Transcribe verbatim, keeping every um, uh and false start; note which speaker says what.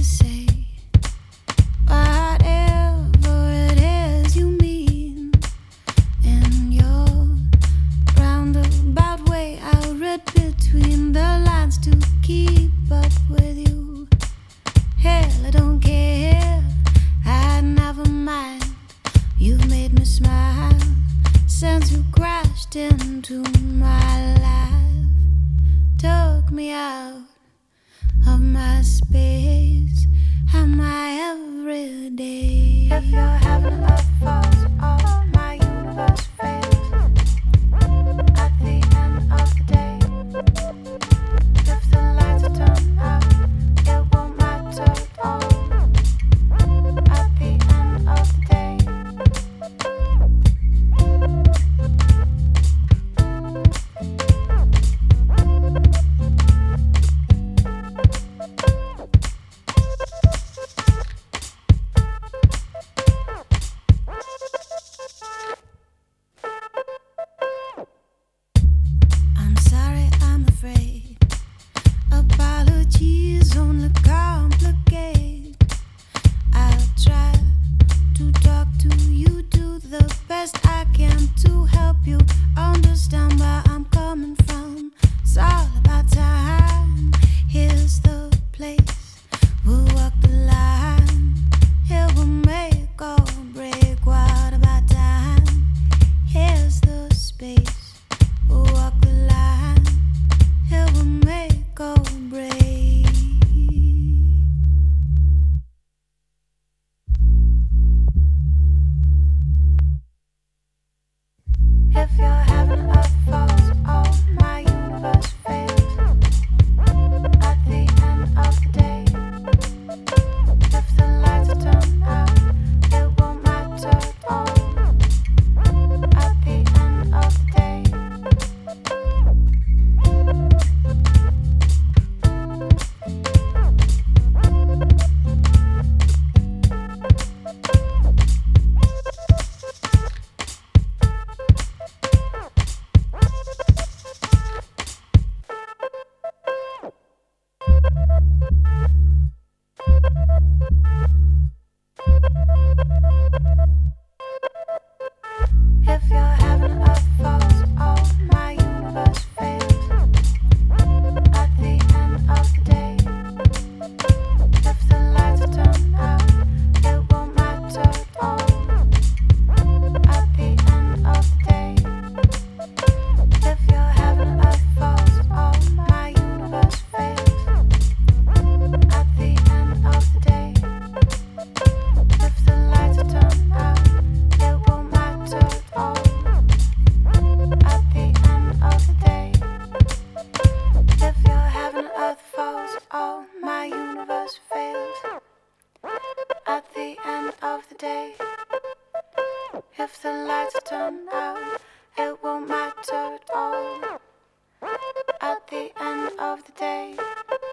Speaker 1: to say whatever it is you mean in your roundabout way. I read between the lines to keep up with you. Hell, I don't care, I never mind. You've made me smile since you crashed into my life. Took me out of my space and my everyday. If you're having a false, all my universe fails at the end of the day. If the lights are turned out, it won't matter at all at the end of the day. I'm sorry, I'm afraid. Apologies only complicate. I'll try to talk to you, do the best I can to help you understand where I'm coming from. It's all about time. Here's the place. We'll walk the line. It will make or break. What about time? Here's the space. We'll walk the line. It will make or break. If you're having a false, all my universe fails at the end of the day. If the lights are turned out, it won't matter at all at the end of the day. If you're having a false, all my universe fails at the end of the day. If the lights are turned out, it won't matter at all at the end of the day. If you're having a false, all my universe fails at the end of the day. If the lights are turned out, it won't matter at all at the end of the day. If you're having earth falls, all my universe fails at the end of the day. If the lights are turned out, it won't matter at all at the end of the day.